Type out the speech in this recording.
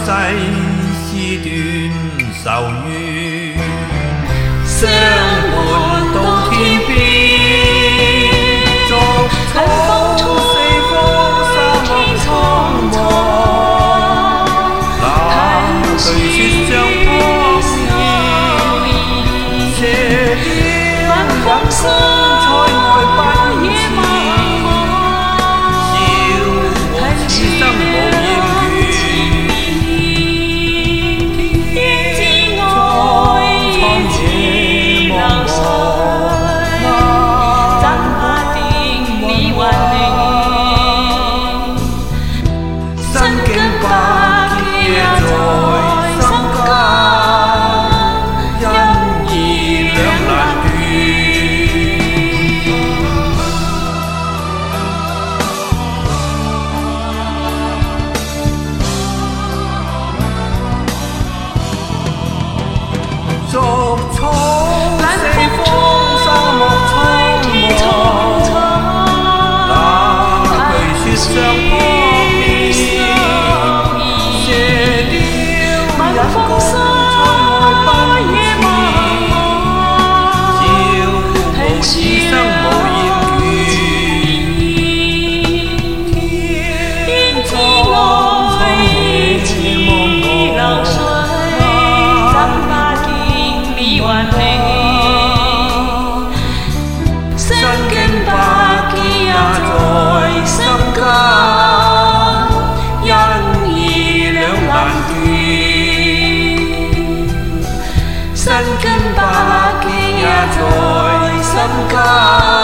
世事斷愁怨，相伴到天邊，逐草四方沙漠蒼茫，那對雪像撲面，射雕引風塞外奔馳，笑我此生無厭倦。逐草四方沙漠蒼茫，那巨雪像撲面，射雕引風塞外奔馳，笑傲此生無厭倦。天之外似流水，身經百劫也在心間，因義兩難斷。身經百劫也在心間。